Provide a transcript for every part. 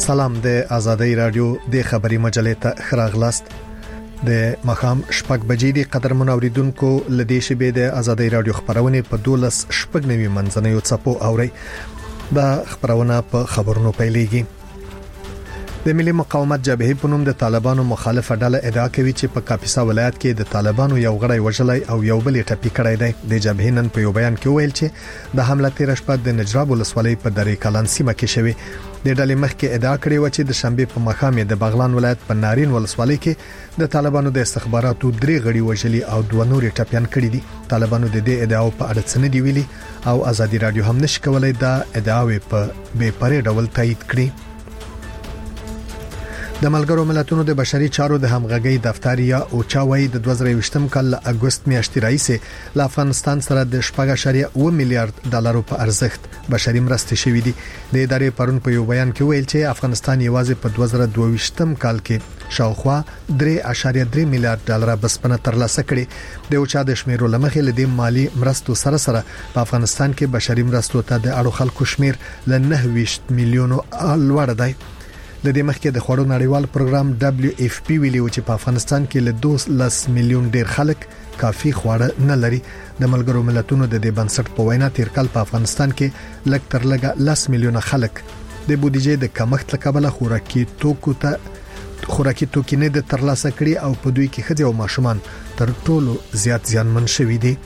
سلام د آزادۍ رادیو د خبري مجلې ته خراغلاست د مخام شپږ بجې د قدرمن اوریدونکو لدې شبې د آزادۍ رادیو خبرونه په 12 شپږ نوي منځنیو چپو اوري دا خبرونه په خبرونو پیلېږي. د ملي مقاومت جبهې په نوم د طالبانو مخالفه ډله ادعا کوي چې په کاپیسا ولایت کې د طالبانو یو غړی وژلای او یو بل ټپي کړی دی. د جبهې نن په یو بیان کې ویل چې د حمله تیر شپه د نجراب ولسوالۍ په درې کلان سیمه کې شوې. د ډلې مخکې ادعا کړې و چې د شنبه په مخامې د بغلان ولایت په نارین ولسوالۍ کې د طالبانو د استخباراتو درې غړي وژلي او دوه نور ټپيان کړي دي. طالبانو د دې ادعاو په اړه څه نه دی ویلي او آزادي رادیو هم نشي کولای دا ادعاوې په بې پرې ډول تایید کړي. د ملګرو ملتونو د بشري چارو د همغږي دفتر یا اوچاوي د 2023م کال اگست میاشتې راځي ل افغانستان سره د 4.1 میلیارډ ډالرو په ارزښت بشري مرستې شوې دي. د ادارې پرون په یو بیان کې ویل چې افغانستان یوازې په 2022م کال کې شاوخوا 3.3 میلیارډ ډالر بسپنه ترلاسه کړې. د اوچا د شمیرو لمخې لدې مالی مرستو سره په افغانستان کې بشري مرستو ته د اړو خلکو شمیر ل 9 میلیونو لوړ دی. د دې مخکې د خوړو نړیوال پروګرام WFP ویلي چې په افغانستان کې له 2 میلیون ډیر خلک کافي خواړه نه لري. د ملګرو ملتونو د دې بنسټ په وینا تیر کال په افغانستان کې لږ تر لږه 10 میلیونه خلک د بودیجې د کمښت له کبله خوراکي توکي نه د ترلاسه کړي او په دوی کې ښځې او ماشومان تر ټولو زیات زیانمن شوي دي.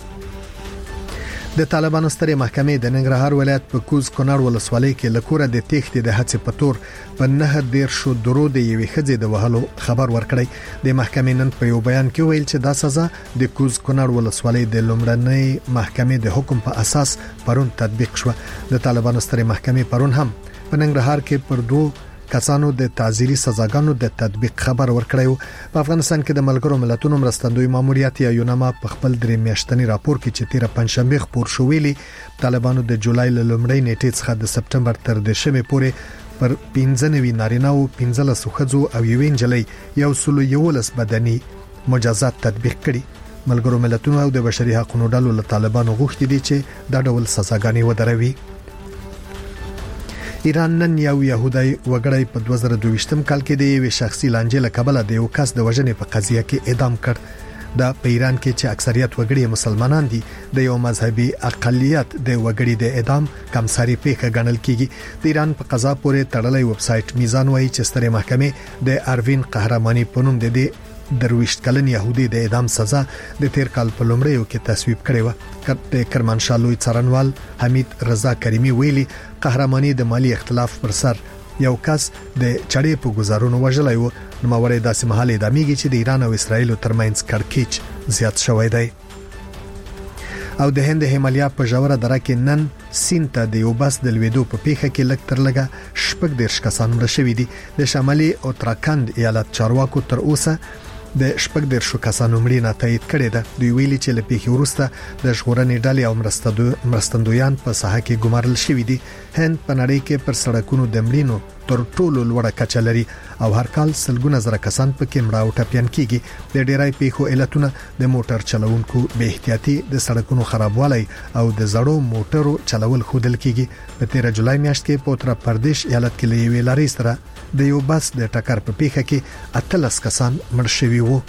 د طالبانو سترې محکمې د ننګرهار ولایت په کوز کونړ ولسوالۍ کې لکوره د تېښتې د هڅې په تور په 9 درو د یوې ښځې د وهلو خبر ورکړی. د محکمې نن په یو بیان کې ویل چې دا سزا د کوز کونړ ولسوالۍ د لومړنۍ محکمې د حکم په اساس پرون تطبیق شو. د طالبانو سترې محکمې پرون هم په ننګرهار کې پر 2 کسانو د تعزیري سزاګانو د تطبیق خبر ورکړیو. په افغانستان کې د ملګرو ملتونو مرستندوی ماموریت یا یوناما په خپل درې میاشتنی راپور کې چې 13 پنځشنبه خبر شو ویلي طالبانو د جولای لومړۍ نیټې څخه د سپټمبر تر د شمې پورې پر 15 نارینه او 15 ښځو او یوې نجلۍ 111 بدني مجازات تطبیق کړي. ملګرو ملتونو او د بشري حقوقو ډلو له طالبانو غوښتي دي چې دا ډول سزاګانې ودروي. ایران نن یو يهودي وګړی په 2022م کال کې د یو شخصي لانجې له کبله د یو کس د وژنې په قضیه کې اعدام کړ. دا په ایران کې چې اکثریت وګړي مسلمانان دي د یو مذهبي اقلیت د وګړي د اعدام کمساري پیښه ګڼل کیږي. د ایران په قضا پورې تړلې ویب سټ میزان وایي چې ستره محکمې د اروین قهرماني په نوم د درويشت کلن يهودي د اعدام سزا د تیر کال په لومړیو کې تصویب کړې و. د کرمانشاه لوی څارنوال حمید رضا کریمی ویلي قهرماني د مالی اختلاف پر سر یو کس د چړې په گزارونو وژلای و. نو موري داسې محل ادميږي چې د ایران او اسرایل ترمنځ کړکېچ زیات شوی دی. او د هند هیمالیا په جوړه دره کې نن سینته د یو بس د لویدو په پیښه کې لږ تر لږه 14 کسان مړه شوي دي. د شمالي اوتراکند ایالت چارواکو تر اوسه د 14 کسانو مړینه تایید کړې ده. دوی ویلي چې له پیښې وروسته د ژغورنې ډلې او مرستندویان په ساحه کې ګمارل شوي دي. هند په نړۍ کې پر سړکونو د مړینو تر ټولو لوړه کچه لري او هر کال سلګونه زره کسان پکې مړه او ټپيان کیږي. د ډیرای پیښو علتونه د موټر چلوونکو بې احتیاطي، د سړکونو خرابوالی او د زړو موټرو چلول خودل کیږي. په 13 جولای میاشت کې په اتر پردیش ایالت کې لوی لارې سره د یو بس د ټکر په پیښه کې 13 کسان مړ شوي وو.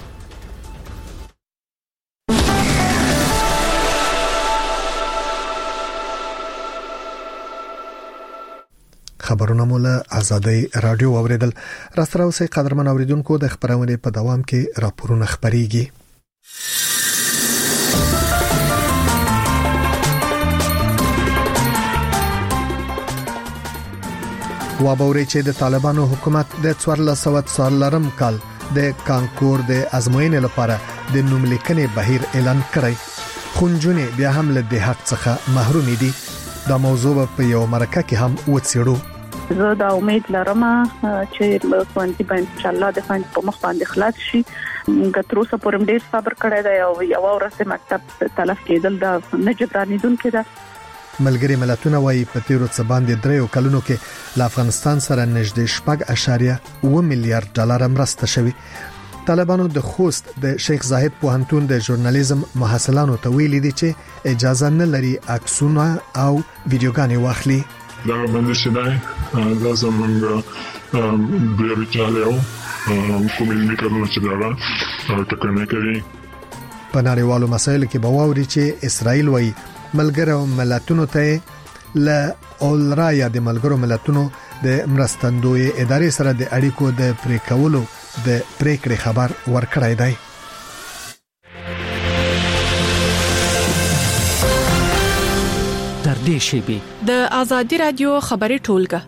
خبرونه مولا آزادۍ رادیو اوریدل. راستره اوسې قدرمن اوریدونکو د خبرونه په دوام کې راپورونه خبريږي. وابوري چې د طالبانو حکومت د 1440 کال د کانکور د ازموینې لپاره د نوملیکنې بهیر اعلان کړی. خونجونه بیا هم له د حق څخه محروم دي. دا موضوع په یو مرکه کې هم وڅېړو. زه دا امید لرم چې کوانتي باندې ان شاء الله د فن په مخ باندې خلاص شي. ګټروسه پرم ډیر صبر کړی دی او یو ورځ مکتب تلف کېدل دا نه جبرانیدونکو ده. ملګری ملتونه وايي په تیرو څه باندې 3 کلونو کې له افغانستان سره نږدې 4.1 میلیارډ ډالر مرسته شوی. طالبانو د خوست د شیخ زاهد پوهنتون د ژورنالیزم محصلانو ته ویلي دي چې اجازه نه لري عکسونه او ویډیوګانې واخلي. دا باندې شدای دا زمونږ بیا چاله کومې لیکلو چې دا ټکنه کوي په نړیوالو مسایلو کې به واوري چې اسرائیل وایي ملګرو ملتونو ته ل اولرایا د ملګرو ملتونو د مرستندوی ادارې سره د اړیکو د پریکولو د پریکړې خبر ورکړی دی. در دې شیبه د ازادي رادیو خبري ټولګه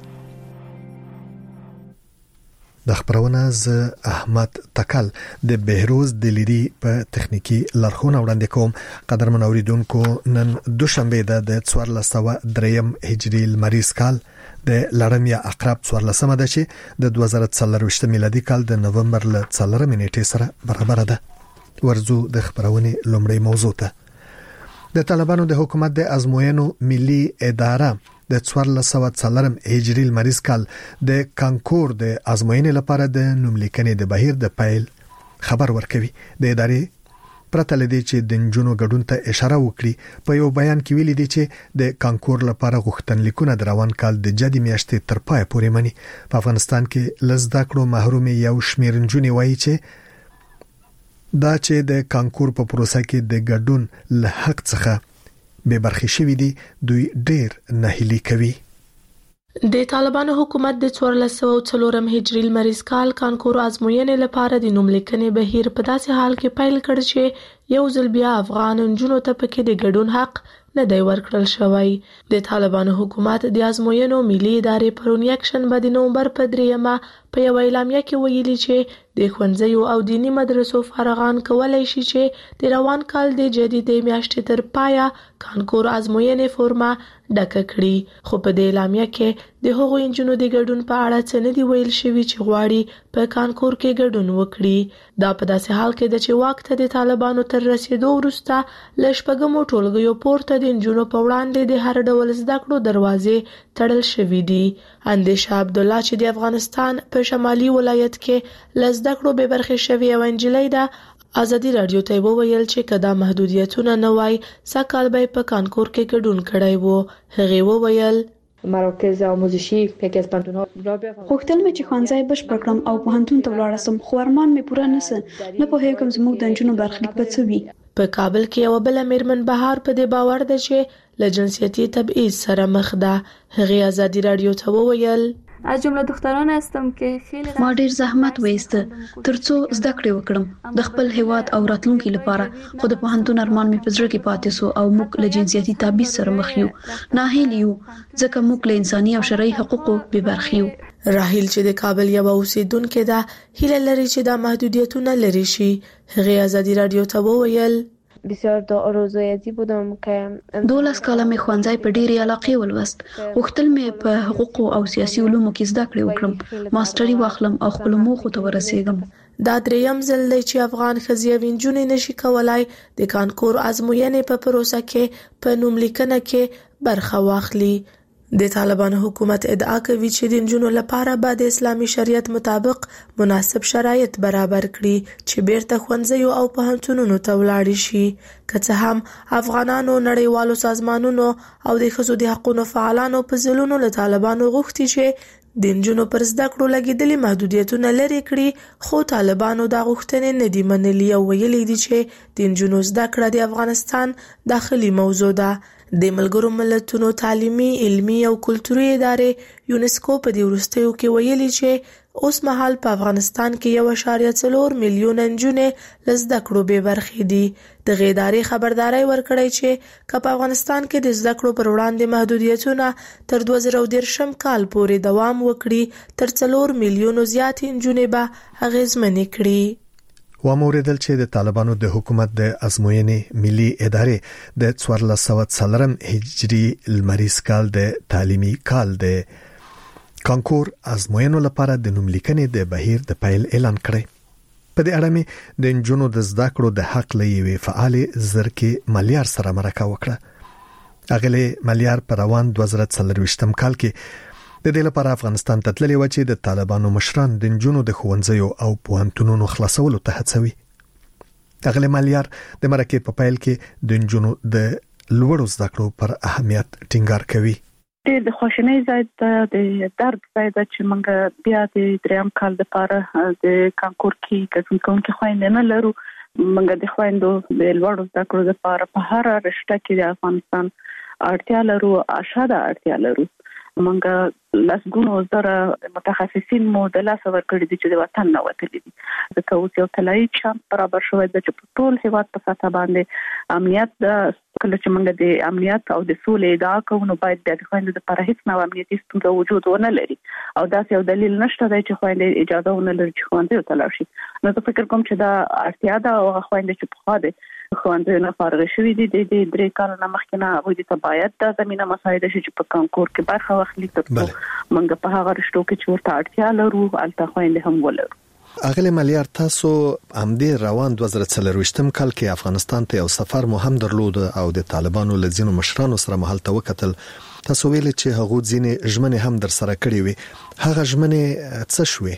د خبرونه ز احمد تکل د بهروز د لیدي په تخنیکی لارښوونه وړاندې کوم. قدرمن اوریدونکو نن دوشنبه د 1403 هجری المریز کال د لړم یا عقرب 14مه ده چې د 2023 میلادي کال د نومبر ل 4 نیټې سره برابر ده. ورزو د خبرونه لومړی موضوع ته د طالبانو د حکومت د ازموینو ملي اداره د 1404 هجری المریز کال د کانکور د ازموینې لپاره د نوملیکنې د بهیر د پیل خبر ورکوي. د ادارې پرته لدی چې د جنونو ګډون ته اشاره وکړي په یو بیان کې ویلي دي چې د کانکور لپاره غوښتنلیکونه د روان کال د جدي میاشتې تر پای پورې مني. په افغانستان کې لزدا کړو محروم یو شمیر جنونې وایي چې دا چې د کانکور په پروسه کې د ګډون له حق څخه به برخې شوې دي دوی ډېر ناهیلي کوي. د طالبانو حکومت د 1404 هجری المریز کال کانکور ازموینې لپاره د نوملیکنې بهیر په داسې حال کې پیل کړ چې یو ځل بیا افغان نجونو ته پکې د ګډون حق نه دی ورکړل شوی. د طالبانو حکومت د ازموینو ملي ادارې پرون یکشن د نومبر په 3مه په یو اعلامیه کې ویلي چې د ښوونځیو او دینی مدرسو فارغان کولای شي چې د روان کال د جدي میاشتې تر پایه کانکور ازموینې فورمه ډکه کړي. خو په دې اعلامیه کې د هغو انجونو د ګډون په اړه څه نه دی ویل شوی چې غواړي په کانکور کې ګډون وکړي. دا په داسې حال کې د چې واک ته د طالبانو تر رسیدو وروسته ل شپږمو ټولګیو پورته د انجونو په وړاندې د هر ډول زده کړو دروازې تړل شوې دي. اندیشه عبد الله چې د افغانستان په شمالي ولایت کې ل زده کړو به برخه شوی او انجلۍ ده ازادي رادیو ته وویل چې کدا محدودیتونه نه وای سکهال به په کانکور کې ګډون کړای وو. هغه وویل مراکز آموزشی یکی از پانتون‌ها را بیافرستم. غوښتل مې چې ښوونځی بشپړ کړم او پوهنتون ته ولاړم خو ارمان مې پوره نشو. نه پوهیږم زموږ د انجونو برخلیک به څه وي. په کابل کې یو بل میرمن بهار په دې باور ده چې له جنسیتي تبعیض سره مخ ده. هغه ازادي رادیو ته وویل از جمله دختران هستم که خیلی ما ډیر زحمت وایسته ترڅو زده کړې وکړم د خپل هیواد او راتلونکي لپاره. خو د پوهنتون ارمان مې په زړه کې پاتې سو او موږ له جنسیتي تبعیض سره مخ یو. ناهیل یو ځکه موږ له انساني او شرعي حقوقو بې برخې یو. راهیل چې د کابل یو اوسیدونکو ده هیله لري چې دا محدودیتونه لري شي. هغه ازادي رادیو ته وویل بسیار آرزویتی بودم که 12 کاله مې ښوونځی په ډېرې علاقې ولوست. غوښتل مې په حقوقو او سیاسي علومو کې زده کړې وکړم ماستري واخلم او خپل موخو ته ورسېږم. دا دریم ځل دی چې افغان ښځې او نجونې نشي کولای د کانکور ازموینې په پروسه کې په نوملیکنه کې برخه واخلي. د طالبانو حکومت ادعا کوي چې د نجونو لپاره به د اسلامي شریعت مطابق مناسب شرایط برابر کړي چې بیرته ښوونځیو او پوهنتونونو ته ولاړ شي. که څه هم افغانانو نړیوالو سازمانونو او د ښځو د حقوقو فعالانو په ځلونو له طالبانو غوښتي چې د نجونو پر زده کړو لګیدلي محدودیتونه لرې کړي خو طالبانو دا غوښتنې نه دي منلي او ویلي دي چې د نجونو زده کړه د افغانستان داخلي موضوع ده. د ملګرو ملتونو تعلیمي، علمي او کلتوري ادارې یونسکو په دې وروستیو کې ویلي چې اوس مهال په افغانستان کې 1.4 میلیون نجونې له زده کړو بې برخې دي. دغه ادارې خبرداری ورکړی چې که په افغانستان کې د زده کړو پر وړاندې محدودیتونه تر 2013 کال پورې دوام وکړي تر 4 میلیونو زیات نجونې به اغیزمنې کړي. وموریدل چې د طالبانو د حکومت د ازموینې ملي ادارې د 1404 هجری المریز کال د تعلیمي کال د کانکور ازموینو لپاره د نوملیکنې د بهیر د پیل اعلان کړی. په دې اړه مې د نجونو د زده کړو د حق لوي فعال زرکې ملیار سره مرکه وکړه. اغله ملیار پر روان 2023 کال کې د دې لپاره افغانستان ته تللی و چې د طالبانو مشران د نجونو د ښوونځیو او پوهنتونونو خلاصولو ته هڅوي. اغله ملیار د مرکې په پیل کې د نجونو د لوړو زده کړو پر اهمیت ټینګار کوي. د خوشنۍ ځای د درد ځای چې موږ بیا د دریم کال لپاره د کانکور کې کوم خويندې نه لرو. موږ د خويندو د لوړو زده کړو لپاره په هر رشته کې د افغانستان اړتیا لرو، اشاده اړتیا لرو. موږ لاسګونو زره متخصصین مو د لاس ورکړي دي چې د وطن نه وتلي دي. د کوڅې او تلای چم برابر شوی د ټول هیواد په ساته باندې امنیت کله چې موږ د امنیت او د سولې ادعا کوو نو باید د خويندو لپاره هیڅ نوع امنیتي ستونزه وجود ونه لري او دا یو دلیل نشته دی چې خويندې اجازه ونه لري چې خوندې وتلل شي. نو زه فکر کوم چې دا اړتیا ده او خويندې چې په خوا دي خوندې نه فارغ شوي دي د 3 کال نه مخکې نه هغه د باید د زمينه مساعده شي چې په کانکور کې برخه واخلي ترڅو موږ په هغه رشتو کې چې ورته اړتیا لرو البته خويندې هم ولرو. اغلی ملیار تاسو همدې روان 2023م کال کې افغانستان ته یو سفر مو هم درلود او د طالبانو لزینو مشرانو سره محل ته وکتل. تاسو ویل چې هغه ځینې ژمنې هم در سره کړې وي. هغه ژمنې څه شوې؟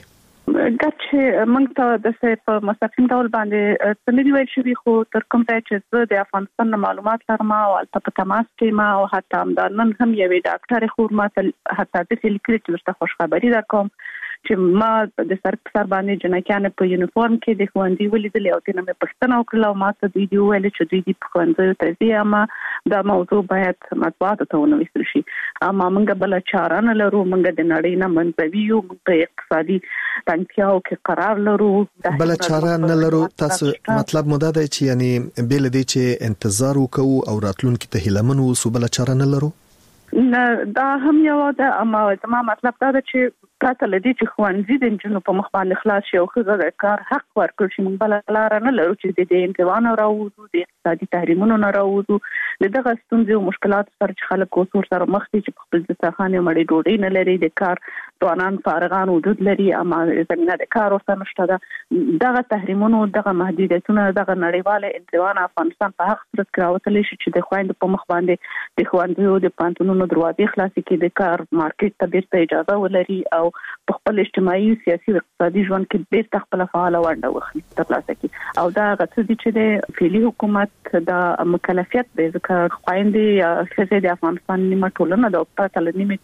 چې موږ ته د په مستقیم ډول باندې څنګه ویل شوی خو تر کوم ځای چې زه د افغانستان معلومات لرم او البته په تماس کې ما او حتی همدارن هم یوې ډاکټر خور ما حتی د لیکلي چې خوش خبری در کوم چې ما د سر باندې جنکیان په یونیفورم کې د خوندې ولیدل او تنه مې پښتنه وکړه او ما ته دوی دی ویل چې دوی دی په خوندې ته ځي اما دا موضوع باید مطبوعات ته ونوستل شي. اما موږ بل چاره نه لرو، موږ د نړۍ نه منځوي یو په اقتصادي تنګیاو کې قرار لرو. بل چاره نه لرو. تاسو مطلب مو دا دی چې یعنی بل دي چې انتظار وکړو او راتلونکي ته هیلمن وو، بل چاره نه لرو. نه دا هم یو ده اما زما مطلب دا ده چې پراته لدی چې خوانزي د جنو په مخ باندې خلاص شي او خزه کار حق ورکړي چې موږ بل لار نه لرو چې د انتوان راوځو د اقتصادي تحریمونو نه راوځو دغه ستونزې او مشکلات سره چې خلک کوڅور سره مخ دي چې په خپل ځخانه مړې ډوډۍ نه لري، د کار توانان فارغان وجود لري اما زمينه د کار ورته نشته ده. دغه تحریمونو دغه محدودیتونه دغه نړیواله انتوان افغانستان په حق سره کراوتل شي چې د خويند په مخ باندې د خوندو د پانتونونو دروازې خلاصې کې د کار مارکیټ ته بیرته اجازه ولري او په خپل اجتماعي سیاسي او اقتصادي ژوند کې بیرته خپل فعال ونډه واخلي ترلاسه کړي او دا غوښتل دي چې د فعلی حکومت د مکلفیت د ځکه خويندې یا خزه د افغانستان نیمه ټولنه د پرته نیمه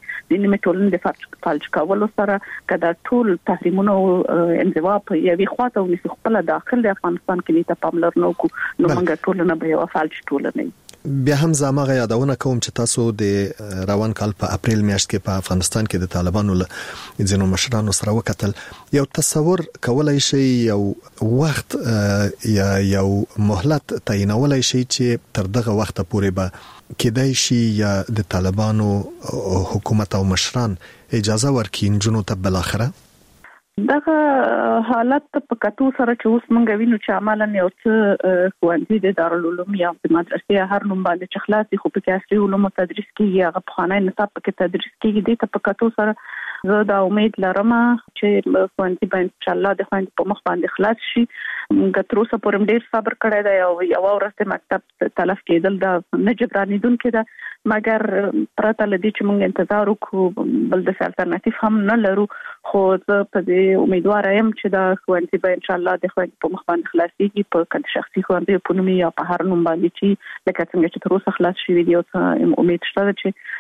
ټولنه د فالج کولو سره کدا ټول تحریمونو انزوا په یوي خواته او خپل داخل د افغانستان کې ته پاملرنه کو نو موږ ټولنه به یو فالج ټولنه. بیا هم زموږه یادونه کوم چې تاسو د روان کال په اپریل میاشت کې په افغانستان کې د طالبانو له ځینو مشرانو سره وکتل. یو تصور کولای شي یو وخت یا یو مهلت تعینولای شي چې تر دغه وخت پورې به کېدای شي یا د طالبانو حکومت او مشران اجازه ورکړي جنو ته بل اخره دغه حالت په کتو سره چې اوس مونږ وینو چې عملاً یو څه خوندې د دارالعلوم یا د مدرسې هر نوم باندې چې خلاصي خو په عصري علومو تدریس کیږي هغه په خانه نصاب کې تدریس کیږي د په کتو سره زه دا امید لرم چې خوندې به ان شاء الله د خوندې په مخ باندې خلاص شي. موږ تر اوسه پورې ډیر صبر کړی دی او یو ورځ مکتب تلف کېدل دا نه جبرانیدون کېده مګر پرته لدی چې موږ انتظار وکړو بل د الټرناتیو هم نه لرو خو زه په دې امیدوار یم چې دا خوندې به ان شاء الله د خوندې په مخ باندې خلاصيږي په کډ شخصي خوندې په نوم یا په هر نوم باندې چې لکه څنګه چې تر اوسه خلاص شوی دی او امید شته چې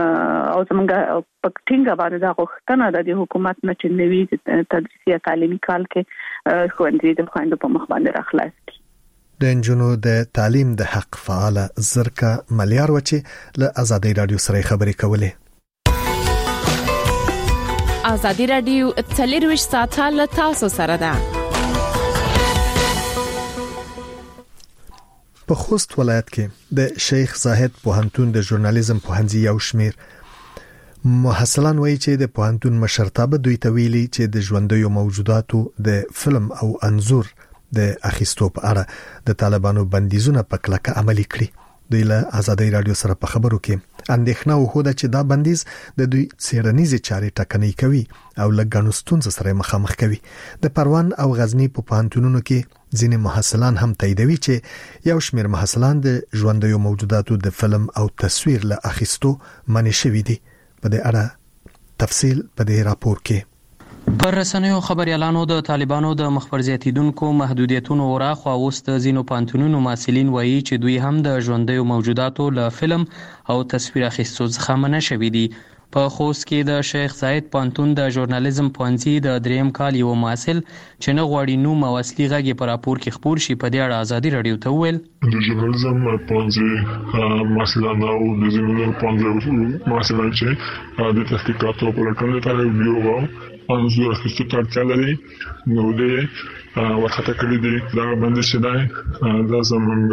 او زمونږ په ټینګه باندې دا غوښتنه د حکومت نه چې نوی تدریسي تعلیمي کال کې خوندې د خوندې په مخ باندې راخلاص کړي. د انجونو د تعلیم د حق فعال زرکا ملیار وچی له آزادۍ رادیو سره خبرې کولې. آزادۍ رادیو 24 ساعته له تاسو سره ده. په خوست ولایت کې د شیخ زاهد پوهنتون د ژورنالیزم پوهنځي یو شمیر محصلان وایي چې د پوهنتون مشرتابه دوی ته ویلي چې د ژوندیو موجوداتو د فلم او انځور د اخیستو په اړه د طالبانو بندیزونه په کلکه عملي کړي. دوی له آزادۍ رادیو سره په خبرو کې اندېښنه وښوده چې دا بندیز د دوی څېړنیزې چارې ټکنۍ کوي او له ګڼو ستونزو سره مخامخ کوي. د پروان او غزنی په پوهنتونونو کې ځینې محصلان هم تاییدوي چې یو شمېر محصلان د ژوندیو موجوداتو د فلم او تصویر له اخیستو منع شوي دي. په دې اړه تفصیل په دې راپور کې. پر رسنیو خبريالانو د طالبانو د مخبر زیاتیدونکو محدودیتونو وراخوا اوس د ځینو پانتونونو مسؤلین وایي چې دوی هم د ژوندیو موجوداتو له فلم او تصویر اخیستو څخه منع شوي دي. په خوست کې د شیخ زاید پانتون د ژورنالیزم پوهنځي د 3م کال یو محصل چې نه غواړي نوم او اصلي غږ په راپور کې خپور شي په دې اړه ازادي رادیو ته وویل د ژورنالیزم پوهنځي محصلان او د ژورنالیزم پوهنځي محصلان چې د تحقیقاتو په لټون لپاره ویډیو او انځور اخیستو ته اړتیا لري نو دې ورخطه کړی دی دا باندې شدای دا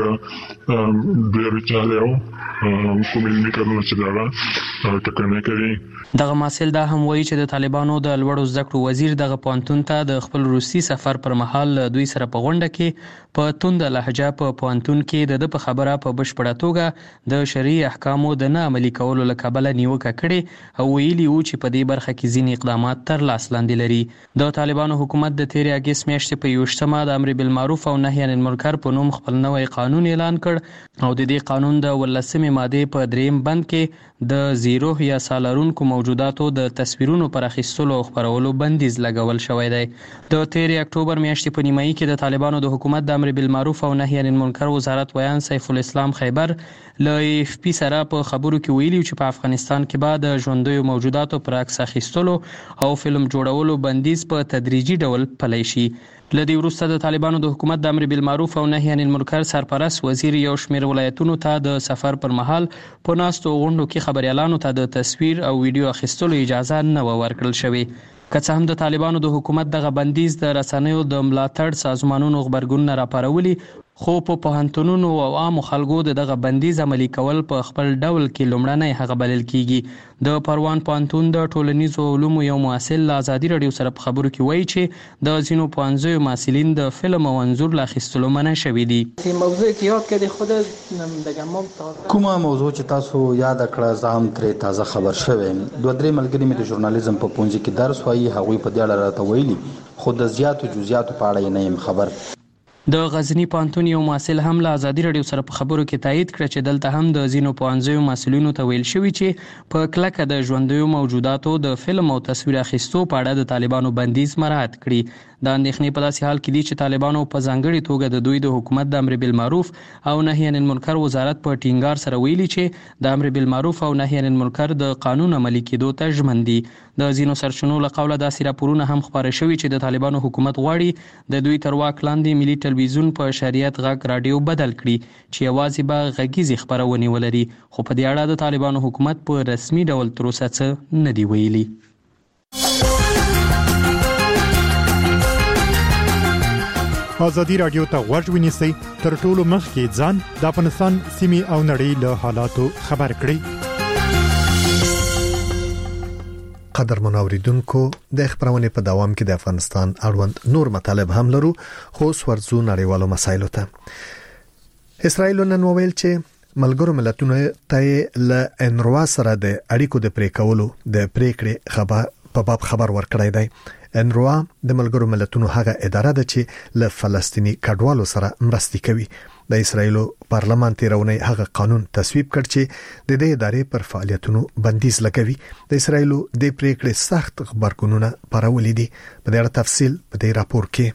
زمونږ ډېر چاله کومې میکرونه چې دا ټکنه کوي. دغه محصل دا هم وایي چې د طالبانو د لوړو زده کړو وزیر دغه پوهنتون ته د خپل روسي سفر پر مهال دوی سره په غونډه کې په توند لهجه په پوهنتون کې د په خبره په بشپړه توګه د شرعي احکامو د نه عملي کولو له کبله نیوکه کړې او ویلي وو چې په دې برخه کې ځینې اقدامات تر لاس لاندې لري. د طالبانو حکومت د 13 اگست میاشتې په 21 د امر بالمعروف او نهي عن المنکر په نوم خپل نوی قانون اعلان کړ او د دې قانون د 18 ماده په 3م بند کې د زیرو یا سالارونکو موجوداتو د تصویرونو پر اخیستلو او خپرولو بندیز لګول شوی دی. د 13 اکتوبر میاشتې په نیمایي کې د طالبانو د حکومت د امر بالمعروف او نهي عن المنکر وزارت ویان سیف الاسلام خیبر له AFP سره په خبرو کې ویلي چې په افغانستان کې بعد د ژوندیو موجوداتو پر عکس اخیستلو او فلم جوړولو بندیز په تدریجي ډول پلی شي. لدی وروسته د طالبانو د حکومت د امر بالمعروف او نهي عن المنکر سرپرست وزیر یو شمېر ولایتونو ته د سفر پر مهال په ناستو غونډو کې خبريالانو ته د تصویر او ویډیو اخیستلو اجازه نه ورکړل شوې. که څه هم د طالبانو د حکومت دغه بندیز د رسنیو د ملاتړ سازمانونو خبرګونونه راپارولي خو په پوهنتونونو او عامو خلکو دغه بندیز عملي کول په خپل ډول کې لومړنی هغه بلل کیږي. د پروان پوهنتون د ټولنیزو علومو یو محصل له ازادي رادیو سره په خبرو کې وایي چې د ځینو پوهنځیو محصلین د فلم او انځور له اخیستلو منع شوي دي. موضوع کې یاد کړي خود کومه موضوع چې تاسو یاد کړه زه هم ترې تازه خبر شوم. دوه درې ملګري مې د ژورنالیزم په پوهنځي کې درس وایي هغوی په دې اړه راته ویلي خو د زیاتو جزئیاتو په اړه نه یم خبر. د غزنی پوهنتون یو محصل هم له ازادي رادیو سره په خبرو کې تایید کړ چې دلته هم د ځینو پوهنځیو مسؤلینو ته ویل شوي چې په کلکه د ژوندیو موجوداتو د فلم او تصویر اخیستو په اړه د طالبانو بندیز مراعات کړي. د اندېښنې په داسې حال کې دي چې طالبانو په ځانګړي توګه د دوی د حکومت د امر بالمعروف او نهي عن المنکر وزارت په ټینګار سره ویلي چې د امر بالمعروف او نهي عن المنکر د قانون عملي کېدو ته ژمن دي. د ځینو سرچینو له قوله داسې راپورونه هم خپاره شوي چې د طالبانو حکومت غواړي د دوی تر واک لاندې ملي ټلویزیون په شریعت غږ رادیو بدل کړي چې یوازې به غږیزې خپرونې ولري خو په دې اړه د طالبانو حکومت په رسمي ډول تر اوسه څه نه دی ویلي. ازادي رادیو ته غوږ ونیسئ تر ټولو مخکې ځان د افغانستان سیمې او نړۍ له حالاتو خبر کړئ. قدر منوریدونکو د خبرونه په دوام کې د افغانستان اړوند نور مطالب هم لرو خو ورځو نړیوالو مسایلو ته. اسرائیل نن ویل چې ملګرو ملتونو ته ل انروا سره د اړیکو د پریکولو د پریکړې په باب خبر ورکړی دی. انروا د ملګرو ملتونو هغه اداره ده چې له فلسطینی کډوالو سره مرسته کوي. د اسرائیل پارلمان تیرونی هغه قانون تصویب کړ چې د دې ادارې پر فعالیتونو بندیز لګوي. د اسرائیل د پریکړې سخت خبرګونونه پرولې دي. په دې اړه تفصیل په دې راپور کې.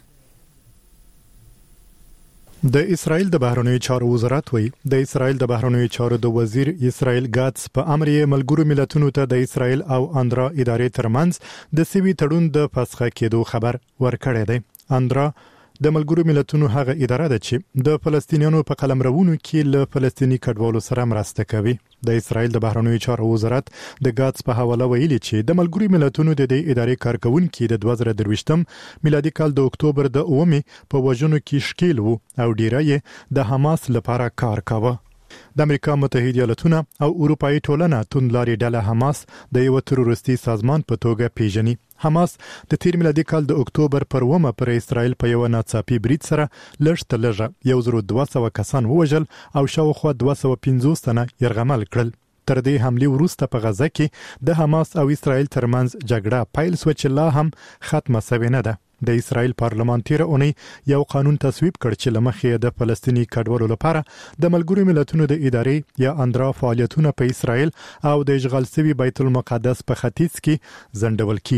د اسرائیل د بهرنیو چارو وزارت وایي د اسرائیل د بهرنیو چارو د وزیر اسرائیل ګاتس په امر یې ملګرو ملتونو ته د اسرائیل او اندرا ادارې ترمنځ د سوي تړون د فسخه کېدو خبر ورکړی دی. اندرا د ملګرو ملتونو هغه اداره ده چې د فلسطینیانو په قلمرونو کې له فلسطینی کډوالو سره مرسته کوي. د اسرائیل د بهرنیو چارو وزارت د ګاتس په حواله ویلي چې د ملګرو ملتونو د دې ادارې کارکونکي د 2023 میلادي کال د اکتوبر د 9 په وژنو کې شکیل وو او ډیری یې د حماس لپاره کار کاوه. د امریکا متحده ایالاتونه او اروپאי ټولنه توندلاري ډله حماس د یو تروریستي سازمان په توګه پیژني. حماس د 13 میلادي کال د اکتوبر پر 9 پر اسرائیل په یو ناڅاپي برید سره لږ 1200 کسان ووژل او شاوخوا 250 تنه يرغمل کړل. تر دې حمله وروسته په غزه کې د حماس او اسرائیل ترمنځ جګړه پیل شو چې لا هم ختمه شوې نه ده. د اسرائیل پارلمان تیر اونۍ یو قانون تصویب کړ چې لمخې د فلسطینی کډوالو لپاره د ملګرو ملتونو د ادارې یا اندرا فعالیتونه په اسرائیل او د اشغال شوی بیت المقدس په ختیځ کې ځنډول کیږي.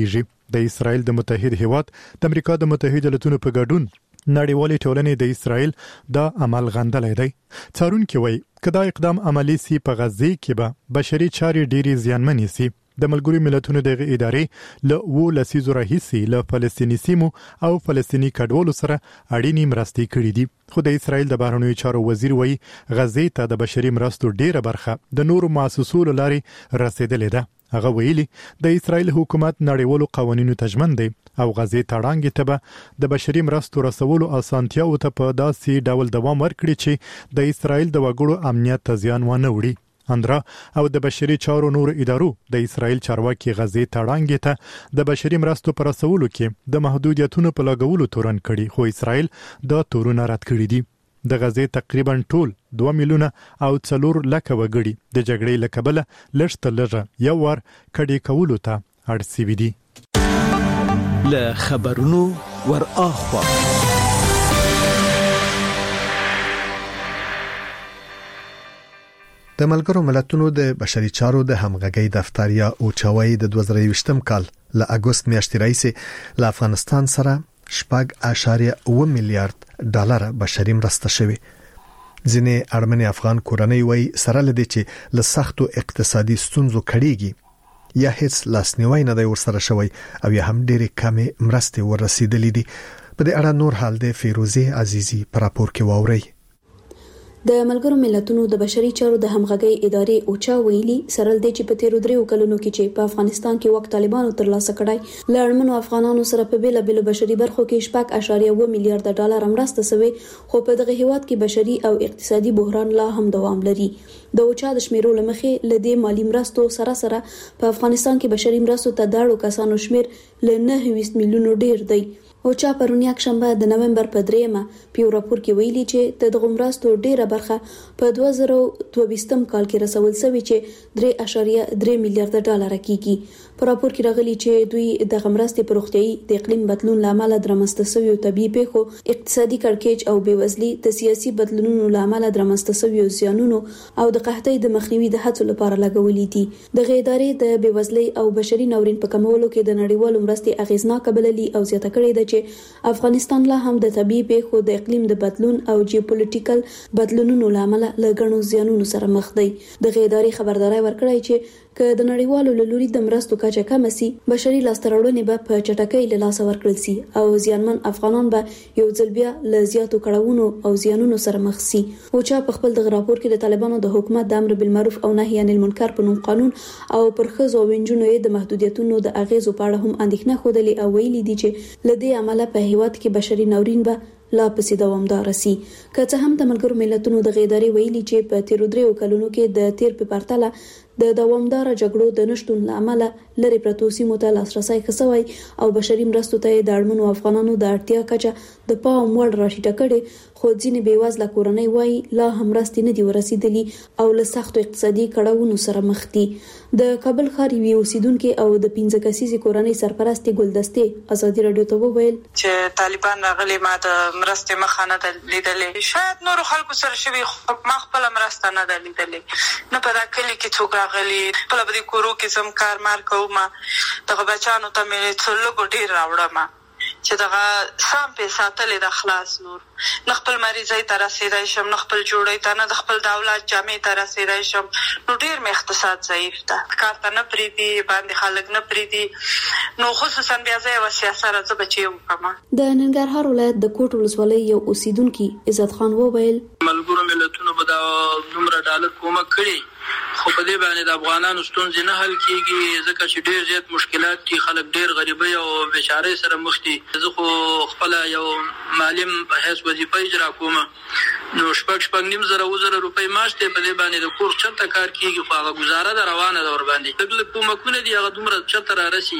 د اسرایل د متحد هیواد د امریکا د متحده ایالاتونو په ګډون نړیوالې ټولنې د اسرایل د عمل غندلې دی. څارونکي وایي کدا اقدام عملی سي په غزه کې به بشري چارې ډېری زیانمنې سي. د ملګرو ملتونو د ادارې له 12 راهیسي له فلسطیني سیمو او فلسطیني کډوالو سره اړینې مرستې کړې دي. خو د اسرایل د بهرنیو چارو وزیر وایي غزه ته د بشري مرستو ډېره برخه د نورو مؤسسو لارې رسیدلې ده. هغه ویلي د اسرایل حکومت نړیوالو قوانینو ته ژمن دی او غزه تړانګې ته به د بشري مرستو رسولو اسانتیاو ته په داسې ډول دوام ورکړي چې د اسرایل د وګړو امنیت ته زیان ونه وړي. اندرا او د بشري چارو نور ادارو د اسرایل چارواکي غزه تړانګې ته د بشري مرستو پر رسولو کې د محدودیتونو په لګولو تورن کړي، خو اسرایل د تورونه رد کړي دي. د غزه تقریبا ټول 2 میلیونه او 4 لک وګړي د جګړې له کبله لږ تر لږه یو وار کډې کولو ته اړ شوي دي. له خبرونو ور اخوا د ملګرو ملتونو د بشري چارو د همغږي دفتر یا اوچاوي د 2020م کال له اگست میاشتې راهیسې له افغانستان سره 4.8 میلیارډ ډالر بشري مرسته شوی. ځینې اړمنې افغان کورنۍ وایي سره لدی چې له سختو اقتصادي ستونزو کړيږي یا هیڅ لاسنیوي نه دی ورسره شوی او یا هم ډېرې کمې مرستې ورسېدلې دي. په دې اړه نور حال د فیروزه عزیزی پر راپور کې واوري. د ملګرو ملتونو د بشري چارو د همغږي ادارې اوچا ویلي سرل دی چې په تیرو 3 کلونو کې چې په افغانستان کې وخت طالبانو ترلاسه کړای لړمنو افغانانو سره په بیل بیل بشري برخو کې 4.8 میلیارډ ډالر مرسته شوی، خو په دغه هیواد کې بشري او اقتصادي بحران لا هم دوام لري. د اوچا د شمیرو لمخې لدی مالی مرستو سره په افغانستان کې بشري مرستو ته داړو کسانو شمیر ل 9 میلیونو ډیر دی. اوچا پرونی اکشنبه د نومبر په 3مه په راپور کې ویلي چې د غمراستو ډیره برخه په 2022م کال کې رسول شوی چې 3.3 میلیارډ ډالر کېږي. په راپور کې راغلي چې دوی د غمراستې پروختي د اقلیم بدلون لامل درمسته شوی او طبيعي پیښو، اقتصادي کړکېچ او بیوزلي، د سیاسي بدلونونو لامل درمسته شوی زیانونو او د قحطۍ د مخنیوي د هڅو لپاره لګولې دي. د غیدارې د بیوزلي او بشري ناورین په کمولو کې د نړیوالو مرستې اغیزناک بللي او زیاته کړې ده چې افغانستان لا هم د طبيعي پیښو، د اقلیم د بدلون او جیوپولیټیکل بدلونونو لامل لګڼو زیانونو سره مخ دی. د غیدارې خبرداري ورکړی چې که د نړیوالو لوري د مرستو کچه کم سي، بشري لاستهراوړنې به په چټکۍ له لاسه ورکړل سي او زیانمن افغانان به یو ځل بیا له زیاتو کړهونو او زیانونو سره مخ سي. اوچا په خپل د راپور کې د طالبانو د حکومت د امر بالمعروف او نهي عن المنکر په نوم قانون او پر ښځو او نجونو د محدودیتونو د اغیزو په اړه هم اندېښنه خوده او ویلي دي چې لدې عمله په هیواد کې بشري ناورین به لا پسې دوامدار سي. که څه هم د ملګرو ملتونو د غیداري ویلي چې په تیرو 3 کلونو کې د تیر په پرتله د دوامدار جګړو د نشټون لامل لري پرتو سیمو ته لاسرسي خسوي او بشري مرستو ته د اړمنو افغانانو د اړتیا کچه د پام وړ راټیټه کړي، خو ځینې بیوازله کورنۍ وایي لا هم مرستې نه دي ورسېدلي او له سختو اقتصادي کړهونو سره مخ دي. د کابل ښار یوې اوسیدونکو او د 15 کسیزې کورنۍ سرپرست ګلدستې ازادي رادیو ته وویل چې طالبان راغلي ما د مرستې مخه نه لیدلې، شاید نور خلکو سره شوي ما خپل مرسته نه لیدلې، نه په دا کلی کې څوک راغلي، خپل به د کورو کې سم کار مار کوم، دغه بچانو ته مې څلګو ډیر راوړم چې دغه سام په ساتلې د خلاص نور نه خپل مریضۍ ته رسیدای شم، نه خپل جوړې ته، نه د خپل د اولاد جامې ته رسیدای شم. نو ډیر مې اقتصاد ضعیف ده، کار ته نه پریدي، باندې خلک نه پریدي، نو خصوصا بیا زه یو سیاست راځه بچي وکم. د ننګرهار ولایت د کوټ ولسوالۍ یو اوسیدونکو عزت خان وویل ملګرو ملتونو به دا دومره ډالر کومه کړي، خو په دې باندې د افغانانو ستونزې نه حل کیږي ځکه چې ډیر زیات مشکلات دي، خلک ډیر غریبۍ او بیچارۍ سره مخ دي. زه خو خپل یو معلم په هیڅ وظیفه اجرا کوم، نو شپږ نیم زره روپۍ معاش ته په دې باندې د کور چرته کار کیږي، خو هغه گزاره ده روانه ده ور باندې. دغه کومکونه دي هغه دومره چرته را رسي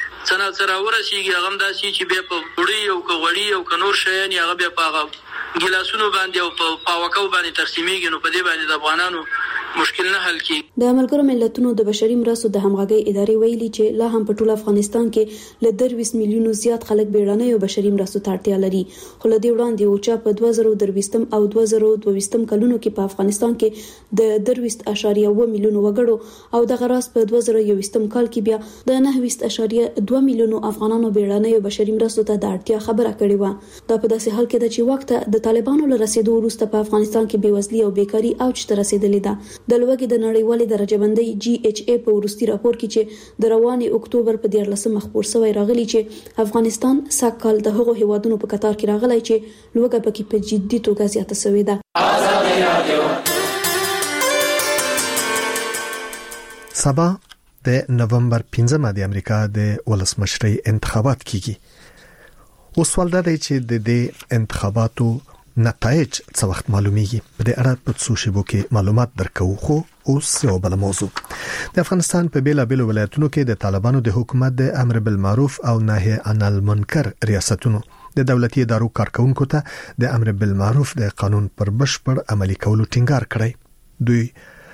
څنګه ورسیږي، هغه هم داسي چې بیا په وړي او غوړي او کنور شیان هغه بیا په ګلاسونو باندې او په پاوکاو باندې تقسیمېږي. نو په دې باندې د افغانانو مشکل نه حل کیږي. د ملګرو ملتونو د بشري مرستو د همغږي ادارې ویلي چې لا هم په ټول افغانستان کې ل 23 میلیونو زیات خلک بیړنۍ او بشري مرستو ته اړتیا لري. خو له دې وړاندې اوچا په 2023 او 2022 کلونو کې په افغانستان کې د 23.1 میلیونو وګړو او د غراس په 2021 کال کې بیا د 9.2 میلیونو افغانانو بیړنۍ او بشري مرستو ته د اړتیا خبره کړې و. دا په داسې حال کې ده چې وخت د طالبانو له رسیدو وروسته په افغانستان کې بېوزلي او بیکاری اوج ته رسیدلې ده. د لوګي د نړیوالې درجه بندۍ GHA په وروستي راپور کې چې د رواني اکتوبر په 14 خبر شوی راغلی چې افغانستان ساکال د هغو هیوادونو په قطار کې راغلی چې لوګي پکې په جدي توګه زیاته شوې ده. سبا د نومبر 15 د امریکا د ولسمشرۍ انتخابات کیږي. اوسوال دا دی چې د دې انتخاباتو نتایج څه وخت معلومیږي. په دې اړه په څو شیبو کې معلومات درکو. خو اوس یو بل موضوع د افغانستان په بیلابیلو ولایتونو کې د طالبانو د حکومت د امر بالمعروف او نهي عن المنکر ریاستونو د دولتي ادارو کارکونکو ته د امر بالمعروف د قانون پر بشپړ عملي کولو ټینګار کړی. دوی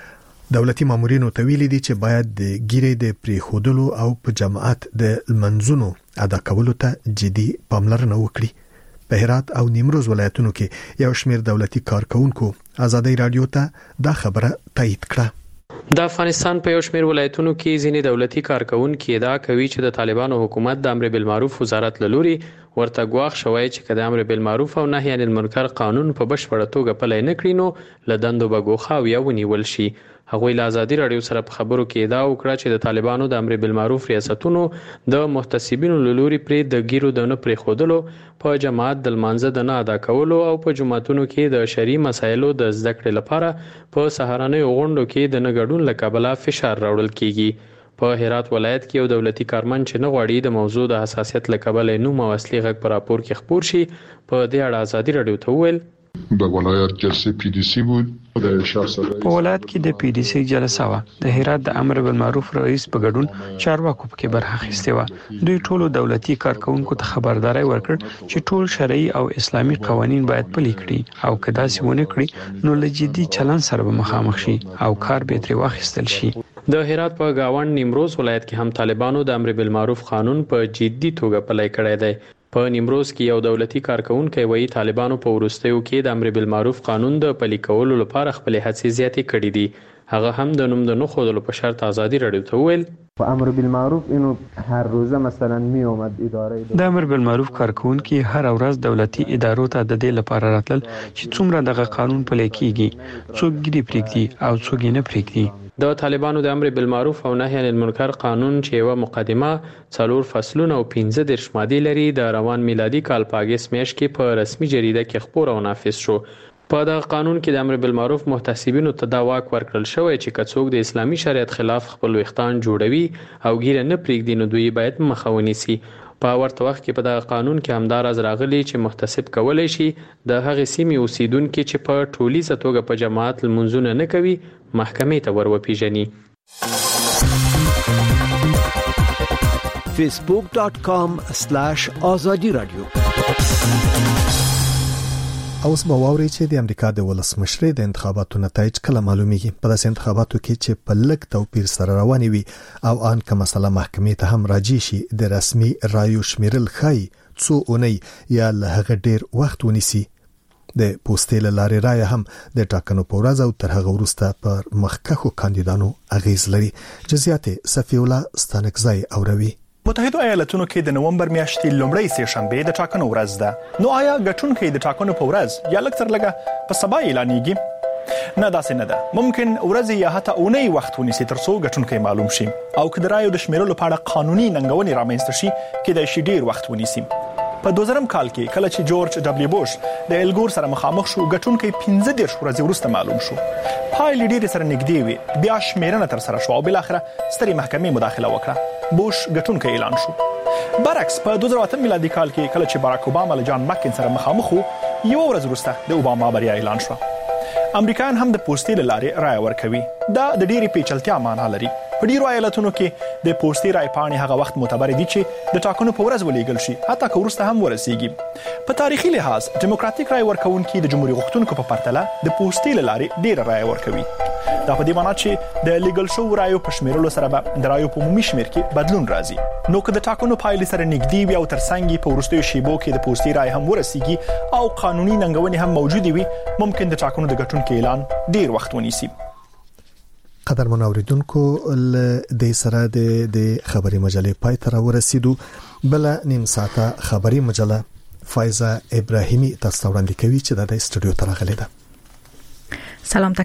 دولتي مامورینو ته ویلي دي چې باید د ګیرې د پریخودلو او په جماعت د منځونو ادا کولو ته جدي پاملرنه وکړي. په هرات او نیمروز ولایتونو کې یو شمېر دولتي کارکونکو ازادي رادیو ته دا خبره تایید کړه. د افغانستان په یو شمېر ولایتونو کې ځینې دولتي کارکونکو ادعا کوي چې د طالبانو حکومت د امر بالمعروف وزارت له لوري ورته غواخ شوی چې د امر بالمعروف او نهي عن المنکر قانون په بشپړه توګه پلی نه کړي نو لدندو بګوخه او ونیول شي. هغوی له ازادي رادیو سره په خبرو کې ادعا وکړه چې د طالبانو د امر بالمعروف ریاستونو د محتسبینو له لوري پرې د ګیرو د نه پریخودلو په جماعت د لمانځه د نه ادا کولو او په جماعتونو کې د شرعي مسایلو د زده کړې لپاره په سهارنۍ غونډو کې د نه ګډون له کبله فشار راوړل کیږي. په هرات ولایت کې یو دولتي کارمند چې نه غواړي د موضوع د حساسیت له کبله نوم او اصلي غږ په راپور کې خپور شي په دې اړه ازادي رادیو ته وویل د ولایت جلسه PDC بود د شاهزاده په ولایت کې د PDC جلسه و. د هرات د امر بالمعروف رئیس په ګډون چارواکو کې برخه اخیسته و. دوی ټولو دولتي کارکونکو ته خبرداري ورکړ چې ټول شرعي او اسلامي قوانين باید پلي کړي او کدا سی ونه کړي نو لجدي چلن سره به مخامخ شي او کار به تر واخیستل شي. د هرات په گاوند نیمروز ولایت کې هم طالبانو د امر بالمعروف قانون په جدي توګه پلی کړی دی. په نیمروز کې یو دولتي کارکونکو وایي طالبانو په ورستیو کې د امر بالمعروف قانون د پلي کولو لپاره خپل هڅې زیاتې کړې دي. هغه هم د نوم د نه خودلو په شرط ازادي رادیو ته ویل امر بالمعروف اینو هر روزه مثلا می اومد اداره د امر بالمعروف کارکونکو هر ورځ دولتي ادارو ته د دې لپاره راتل چې څومره دغه قانون پلي کیږي، څوک ګډي پریږدي او څوک نه پریږدي. د طالبانو د امر بالمعروف او نهي عن المنکر قانون چې یو مقدمه 4 فصلونه او 15 ماده لري د روان میلادي کال په اگست میاشت کې په رسمي جریده کې خپور او نافذ شو. په دغه قانون کې د امر بالمعروف محتسبینو ته دا واک ورکړل شوی چې کڅوګ د اسلامي شریعت خلاف خپل وختان جوړوي او ګیره نه پریږدي نو دوی باید مخاوني سي. په ورته وخت کې په دغه قانون کې همدار از راغلي چې محتسب کولای شي د هغې سیمې اوسیدونکو چې په ټولیزه توګه په جماعت لمونځونه نه کوي محکمې ته وروپیژني. facebook.com/azadi radio اوس به واوري چې د امریکا د ولسمشرۍ د انتخاباتو نتایج کله معلومیږي. په داسې انتخاباتو کې چې په لږ توپیر سره رواني وي او ان که مسله محکمې ته هم راځي شي د رسمي رایو شمیرل خای څو اونۍ یا له هغه ډیر وخت ونیسي. د پوسټې له لارې رای هم د ټاکنو په ورځ او تر هغه وروسته پر مخکښو کاندیدانو اغیز لري. جزئیات صفی الله ستانکزای اوروي. متحده ایالاتونو کې د نومبر میاشتې لومړۍ سه شنبه د ټاکنو ورځ ده. نو آیا ګټونکي د ټاکنو په ورځ یا لږ تر لږه په سبا اعلانېږي؟ نه داسې نه ده. ممکن ورځ یا حتی اونۍ وخت ونیسي ترڅو ګټونکي معلوم شي او که د رایو د شمیرلو لپاره قانوني ننګونې رامنځته شي کېدای شي ډیر وخت ونیسي. په 2000 کال کې کله چې جورج دبلیو بوش د الګور سره مخامخ شو ګټونکي 15 ورځې وروسته معلوم شو. پایلې ډېر سره نږدې وي. بیا شمیرنه تر سره شو او بل اخره ستري محکمې مداخله وکړه. بوش ګټونکي اعلان شو. برعکس په 2008 میلادي کال کې کله چې باراک اوباما له جان مکین سره مخامخ وو یو ورځ وروسته د اوباما بریا اعلان شو. امریکایان هم د پوسټې لارې رای ورکوي. دا د ډېری پیچلتیا معنی لري. په ډیرو ایالتونو کې د پوسټې رای پاڼې هغه وخت معتبر دي چې د ټاکنو په ورځ ولېږل شي حتی که وروسته هم ورسیږي. په تاریخي لحاظ ډیموکراتیک رای ورکوونکي د جمهوریت غوښتونکو په پرتله د پوسټې لارې ډېر رای ورکوي. دا په دې معنی چې د لیګل شو رایو په شمیرلو سره به د رایو په عمومي شمیر کې بدلون راځي. نو که د ټاکنو پایلې سره نږدې وي او ترڅنګ په وروستیو شیبو کې د پوستي رای هم ورسیږي او قانوني ننګونې هم موجود وي، ممکن د ټاکنو د ګټونکو اعلان ډیر وخت ونیسي. قدر منوریدونکو د سره د خبري مجلې پای ته ورسیدو. بل نیم ساعته خبري مجله فایزه ابراهیمی تاسو وړاندې کوي چې د استودیو ته راغلې ده. سلام